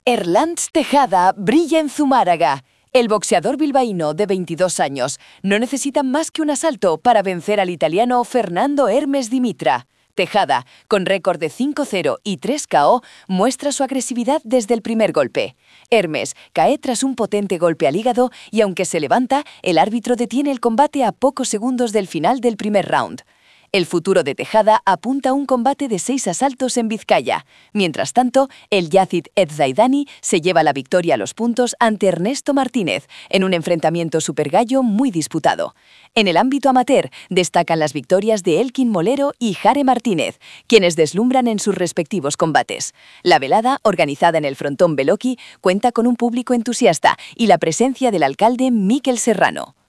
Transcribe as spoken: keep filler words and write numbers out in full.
Erlands Tejada brilla en Zumárraga. El boxeador bilbaíno de veintidós años no necesita más que un asalto para vencer al italiano Fernando Hermes Dimitra. Tejada, con récord de cinco cero y tres K O, muestra su agresividad desde el primer golpe. Hermes cae tras un potente golpe al hígado y aunque se levanta, el árbitro detiene el combate a pocos segundos del final del primer round. El futuro de Tejada apunta a un combate de seis asaltos en Vizcaya. Mientras tanto, el Yazid Etzaidani se lleva la victoria a los puntos ante Ernesto Martínez, en un enfrentamiento supergallo muy disputado. En el ámbito amateur, destacan las victorias de Elkin Molero y Jare Martínez, quienes deslumbran en sus respectivos combates. La velada, organizada en el Frontón Beloki, cuenta con un público entusiasta y la presencia del alcalde Mikel Serrano.